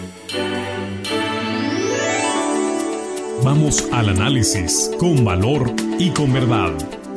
Vamos al análisis con valor y con verdad.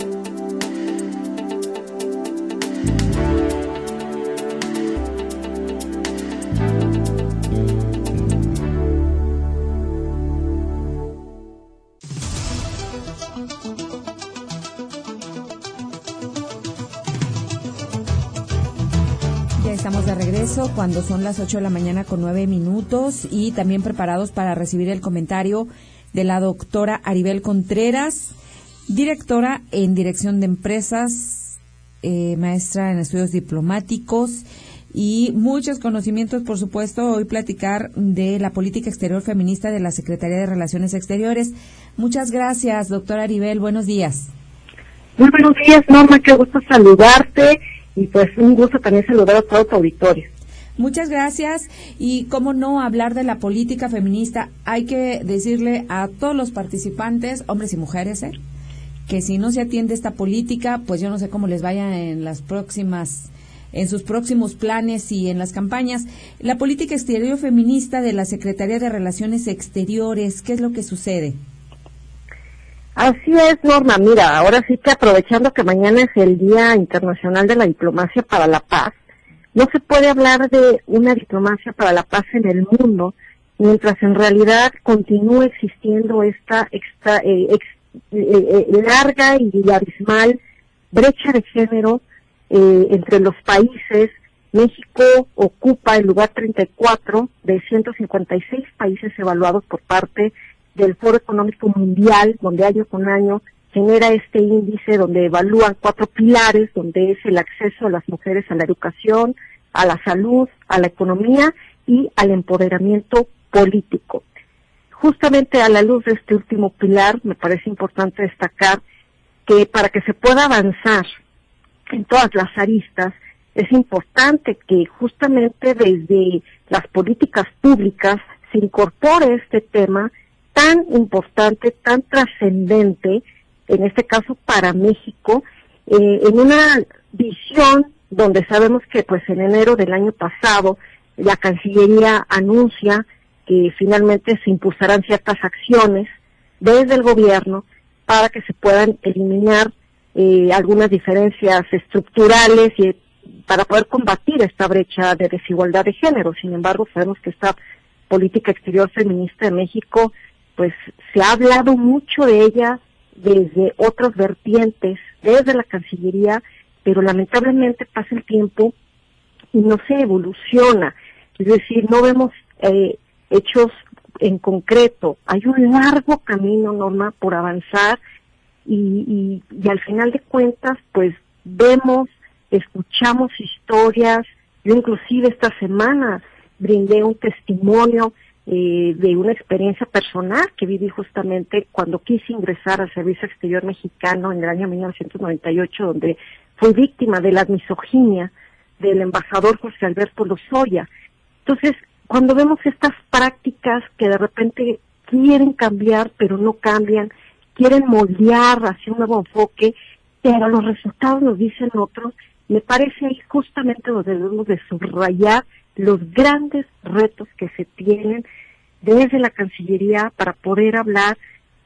Estamos de regreso cuando son las 8 de la mañana con 9 minutos y también preparados para recibir el comentario de la doctora Aribel Contreras, directora en Dirección de Empresas, maestra en estudios diplomáticos y muchos conocimientos, por supuesto. Hoy platicar de la política exterior feminista de la Secretaría de Relaciones Exteriores. Muchas gracias, doctora Aribel. Buenos días. Muy buenos días, Norma. Qué gusto saludarte. Y pues un gusto también saludar a todo tu auditorio. Muchas gracias. Y cómo no hablar de la política feminista, hay que decirle a todos los participantes, hombres y mujeres, que si no se atiende esta política, pues yo no sé cómo les vaya en sus próximos planes y en las campañas. La política exterior feminista de la Secretaría de Relaciones Exteriores, ¿qué es lo que sucede? Así es, Norma. Mira, ahora sí que aprovechando que mañana es el Día Internacional de la Diplomacia para la Paz, no se puede hablar de una diplomacia para la paz en el mundo mientras en realidad continúe existiendo esta larga y abismal brecha de género entre los países. México ocupa el lugar 34 de 156 países evaluados por parte del Foro Económico Mundial, donde año con año genera este índice donde evalúan 4 pilares, donde es el acceso a las mujeres a la educación, a la salud, a la economía y al empoderamiento político. Justamente a la luz de este último pilar, me parece importante destacar que para que se pueda avanzar en todas las aristas, es importante que justamente desde las políticas públicas se incorpore este tema tan importante, tan trascendente, en este caso para México, en una visión donde sabemos que pues en enero del año pasado la Cancillería anuncia que finalmente se impulsarán ciertas acciones desde el gobierno para que se puedan eliminar algunas diferencias estructurales y para poder combatir esta brecha de desigualdad de género. Sin embargo, sabemos que esta política exterior feminista de México pues se ha hablado mucho de ella desde otras vertientes, desde la Cancillería, pero lamentablemente pasa el tiempo y no se evoluciona, es decir, no vemos hechos en concreto. Hay un largo camino, Norma, por avanzar y al final de cuentas, pues vemos, escuchamos historias. Yo inclusive esta semana brindé un testimonio de una experiencia personal que viví justamente cuando quise ingresar al Servicio Exterior Mexicano en el año 1998, donde fui víctima de la misoginia del embajador José Alberto Lozoya. Entonces, cuando vemos estas prácticas que de repente quieren cambiar, pero no cambian, quieren moldear hacia un nuevo enfoque, pero los resultados nos dicen otros, me parece ahí justamente donde debemos de subrayar los grandes retos que se tienen desde la Cancillería para poder hablar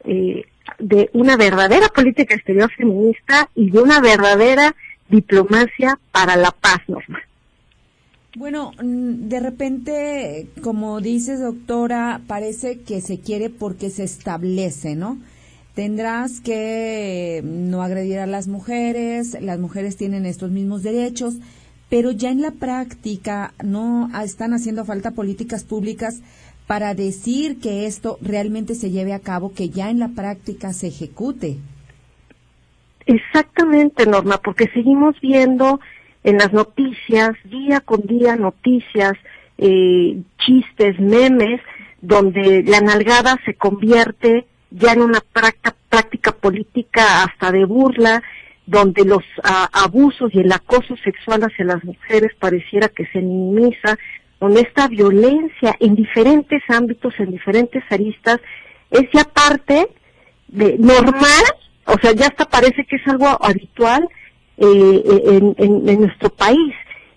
de una verdadera política exterior feminista y de una verdadera diplomacia para la paz, Norma. Bueno, de repente, como dices, doctora, parece que se quiere porque se establece, ¿no? Tendrás que no agredir a las mujeres tienen estos mismos derechos, pero ya en la práctica no están haciendo falta políticas públicas para decir que esto realmente se lleve a cabo, que ya en la práctica se ejecute. Exactamente, Norma, porque seguimos viendo en las noticias, día con día, noticias, chistes, memes, donde la nalgada se convierte ya en una práctica política hasta de burla, donde los abusos y el acoso sexual hacia las mujeres pareciera que se minimiza, donde esta violencia en diferentes ámbitos, en diferentes aristas, es ya parte de normal, o sea, ya hasta parece que es algo habitual en nuestro país.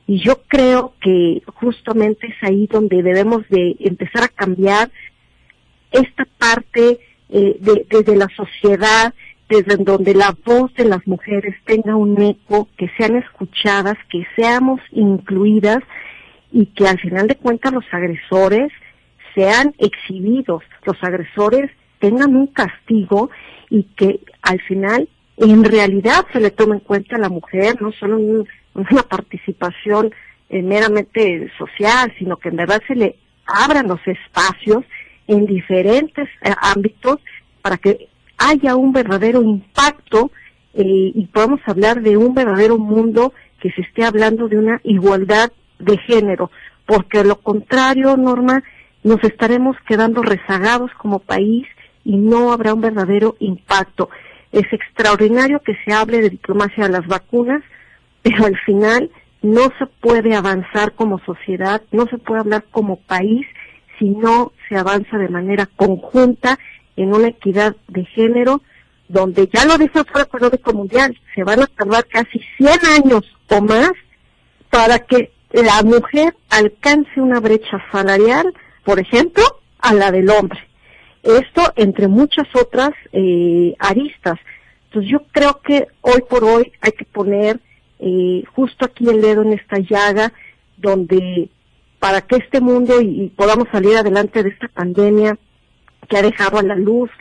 Y yo creo que justamente es ahí donde debemos de empezar a cambiar esta parte desde la sociedad, desde donde la voz de las mujeres tenga un eco, que sean escuchadas, que seamos incluidas y que al final de cuentas los agresores sean exhibidos, los agresores tengan un castigo y que al final en realidad se le tome en cuenta a la mujer, no solo una participación meramente social, sino que en verdad se le abran los espacios en diferentes ámbitos para que haya un verdadero impacto y podamos hablar de un verdadero mundo que se esté hablando de una igualdad de género, porque de lo contrario, Norma, nos estaremos quedando rezagados como país y no habrá un verdadero impacto. Es extraordinario que se hable de diplomacia de las vacunas, pero al final no se puede avanzar como sociedad, no se puede hablar como país si no se avanza de manera conjunta en una equidad de género, donde ya lo dice el Foro Económico Mundial, se van a tardar casi 100 años o más para que la mujer alcance una brecha salarial, por ejemplo, a la del hombre. Esto entre muchas otras aristas. Entonces yo creo que hoy por hoy hay que poner justo aquí el dedo en esta llaga, donde para que este mundo y podamos salir adelante de esta pandemia que ha dejado a la luz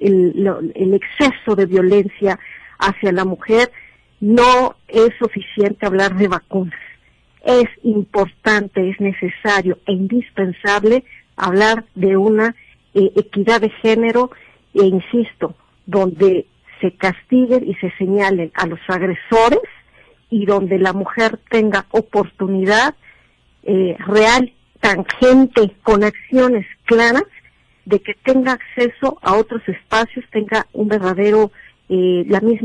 el exceso de violencia hacia la mujer, no es suficiente hablar de vacunas. Es importante, es necesario e indispensable hablar de una equidad de género e insisto, donde se castiguen y se señalen a los agresores y donde la mujer tenga oportunidad real, tangente, con acciones claras, de que tenga acceso a otros espacios, tenga un verdadero, el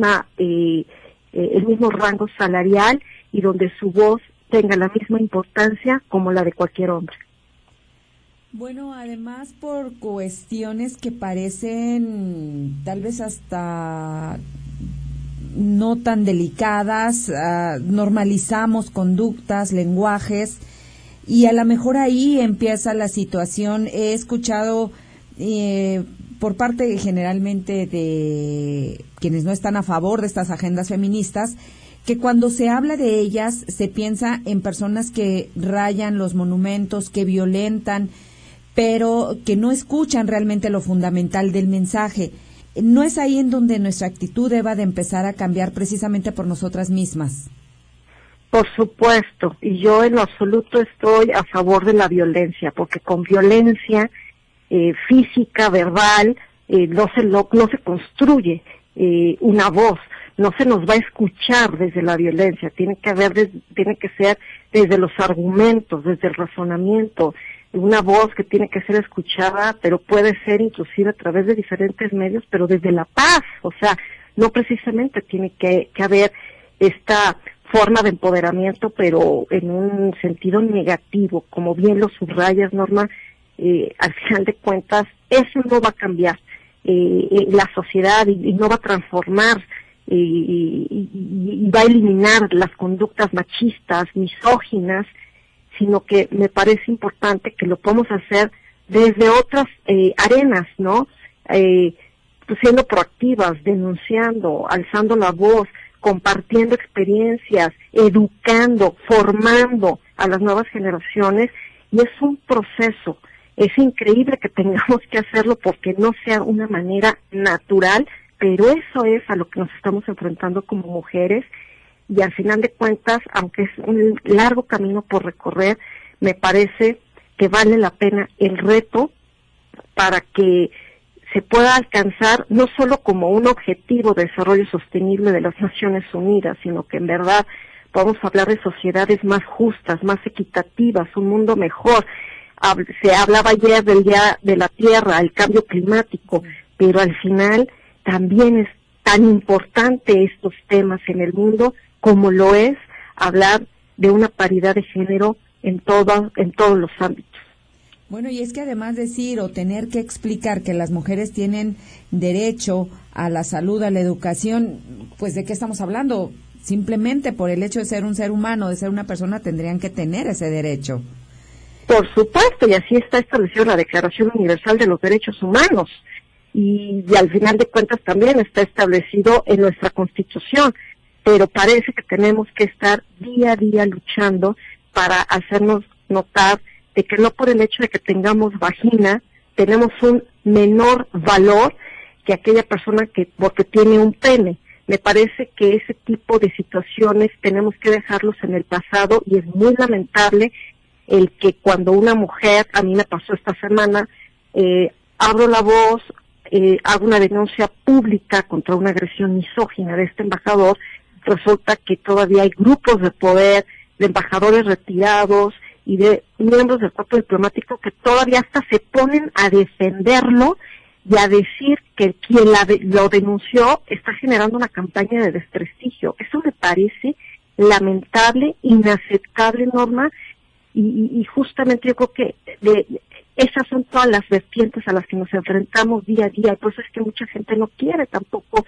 mismo rango salarial y donde su voz tenga la misma importancia como la de cualquier hombre. Bueno, además por cuestiones que parecen tal vez hasta no tan delicadas, normalizamos conductas, lenguajes, y a lo mejor ahí empieza la situación. He escuchado por parte generalmente de quienes no están a favor de estas agendas feministas, que cuando se habla de ellas se piensa en personas que rayan los monumentos, que violentan, pero que no escuchan realmente lo fundamental del mensaje. ¿No es ahí en donde nuestra actitud deba de empezar a cambiar precisamente por nosotras mismas? Por supuesto, y yo en lo absoluto estoy a favor de la violencia, porque con violencia física, verbal, no se construye una voz, no se nos va a escuchar desde la violencia, tiene que ser desde los argumentos, desde el razonamiento, una voz que tiene que ser escuchada, pero puede ser inclusive a través de diferentes medios, pero desde la paz, o sea, no precisamente tiene que haber esta forma de empoderamiento, pero en un sentido negativo, como bien lo subrayas, Norma. Al final de cuentas, eso no va a cambiar la sociedad y no va a transformar y va a eliminar las conductas machistas, misóginas, sino que me parece importante que lo podamos hacer desde otras arenas, ¿no? Pues siendo proactivas, denunciando, alzando la voz, compartiendo experiencias, educando, formando a las nuevas generaciones, y es un proceso. Es increíble que tengamos que hacerlo porque no sea una manera natural, pero eso es a lo que nos estamos enfrentando como mujeres, y al final de cuentas, aunque es un largo camino por recorrer, me parece que vale la pena el reto para que se pueda alcanzar no solo como un objetivo de desarrollo sostenible de las Naciones Unidas, sino que en verdad podamos hablar de sociedades más justas, más equitativas, un mundo mejor. Se hablaba ayer del Día de la Tierra, el cambio climático, pero al final también es tan importante estos temas en el mundo como lo es hablar de una paridad de género en todos los ámbitos. Bueno, y es que además decir o tener que explicar que las mujeres tienen derecho a la salud, a la educación, pues ¿de qué estamos hablando? simplemente por el hecho de ser un ser humano, de ser una persona, tendrían que tener ese derecho. Por supuesto, y así está establecido la Declaración Universal de los Derechos Humanos. Y al final de cuentas también está establecido en nuestra Constitución. Pero parece que tenemos que estar día a día luchando para hacernos notar de que no por el hecho de que tengamos vagina, tenemos un menor valor que aquella persona que porque tiene un pene. Me parece que ese tipo de situaciones tenemos que dejarlos en el pasado y es muy lamentable el que cuando una mujer, a mí me pasó esta semana, abro la voz, hago una denuncia pública contra una agresión misógina de este embajador, resulta que todavía hay grupos de poder, de embajadores retirados y de miembros del cuerpo diplomático que todavía hasta se ponen a defenderlo y a decir que quien lo denunció está generando una campaña de desprestigio. Eso me parece lamentable, inaceptable, Norma, y justamente yo creo que esas son todas las vertientes a las que nos enfrentamos día a día, y por eso es que mucha gente no quiere tampoco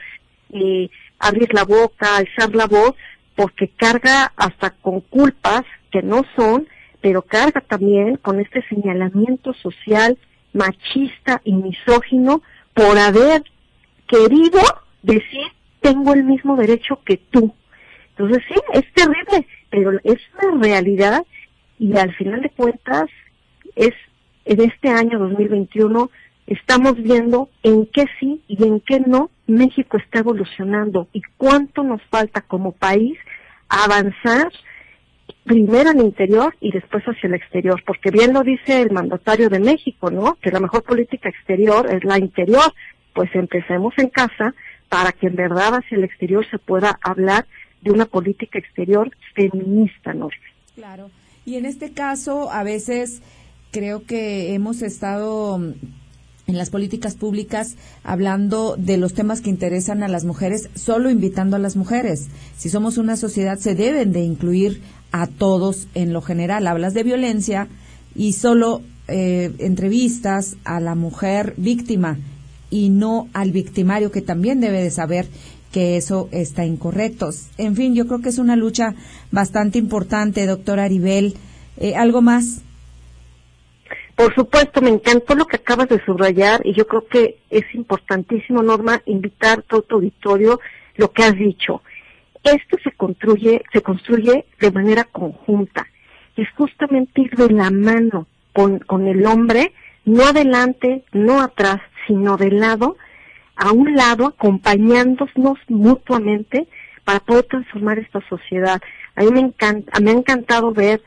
abrir la boca, alzar la voz, porque carga hasta con culpas que no son, pero carga también con este señalamiento social machista y misógino por haber querido decir tengo el mismo derecho que tú. Entonces sí, es terrible, pero es una realidad y al final de cuentas es en este año 2021 estamos viendo en qué sí y en qué no México está evolucionando y cuánto nos falta como país avanzar primero en el interior y después hacia el exterior, porque bien lo dice el mandatario de México, ¿no? Que la mejor política exterior es la interior. Pues empecemos en casa para que en verdad hacia el exterior se pueda hablar de una política exterior feminista, ¿no? Claro. Y en este caso, a veces creo que hemos estado en las políticas públicas hablando de los temas que interesan a las mujeres, solo invitando a las mujeres. Si somos una sociedad, se deben de incluir a todos en lo general. Hablas de violencia y solo entrevistas a la mujer víctima y no al victimario, que también debe de saber que eso está incorrecto. En fin, yo creo que es una lucha bastante importante, doctora Aribel. ¿Algo más? Por supuesto, me encantó lo que acabas de subrayar y yo creo que es importantísimo, Norma, invitar a todo tu auditorio lo que has dicho. Esto se construye de manera conjunta. Es justamente ir de la mano con el hombre, no adelante, no atrás, sino de lado, a un lado, acompañándonos mutuamente para poder transformar esta sociedad. A mí me ha encantado ver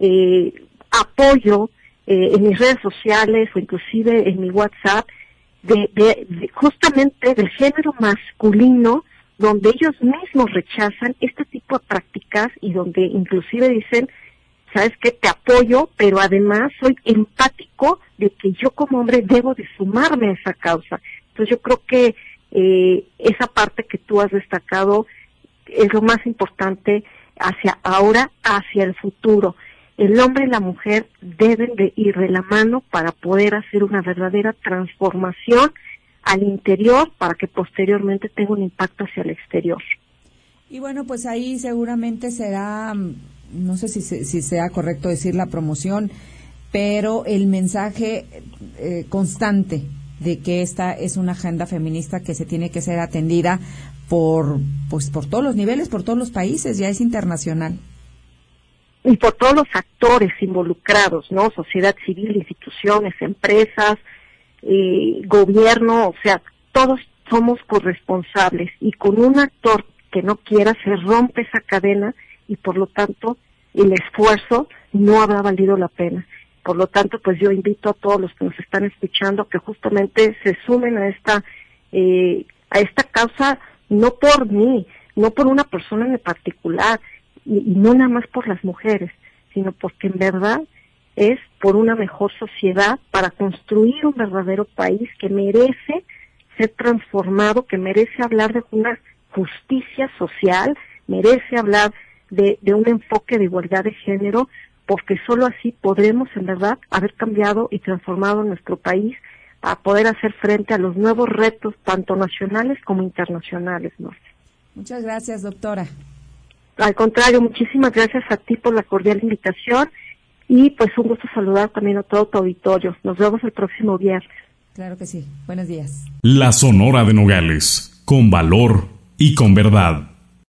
apoyo en mis redes sociales o inclusive en mi WhatsApp de justamente del género masculino, donde ellos mismos rechazan este tipo de prácticas y donde inclusive dicen, sabes qué, te apoyo, pero además soy empático de que yo como hombre debo de sumarme a esa causa. Entonces yo creo que esa parte que tú has destacado es lo más importante hacia ahora, hacia el futuro. El hombre y la mujer deben de ir de la mano para poder hacer una verdadera transformación al interior para que posteriormente tenga un impacto hacia el exterior. Y bueno, pues ahí seguramente será, no sé si sea correcto decir la promoción, pero el mensaje constante de que esta es una agenda feminista que se tiene que ser atendida por todos los niveles, por todos los países, ya es internacional. Y por todos los actores involucrados, ¿no? Sociedad civil, instituciones, empresas, gobierno, o sea, todos somos corresponsables y con un actor que no quiera se rompe esa cadena y por lo tanto el esfuerzo no habrá valido la pena. Por lo tanto, pues yo invito a todos los que nos están escuchando que justamente se sumen a esta causa, no por mí, no por una persona en particular, y no nada más por las mujeres, sino porque en verdad es por una mejor sociedad para construir un verdadero país que merece ser transformado, que merece hablar de una justicia social, merece hablar de un enfoque de igualdad de género, porque solo así podremos en verdad haber cambiado y transformado nuestro país para poder hacer frente a los nuevos retos, tanto nacionales como internacionales, ¿no? Muchas gracias, doctora. Al contrario, muchísimas gracias a ti por la cordial invitación y pues un gusto saludar también a todo tu auditorio. Nos vemos el próximo viernes. Claro que sí. Buenos días. La Sonora de Nogales, con valor y con verdad.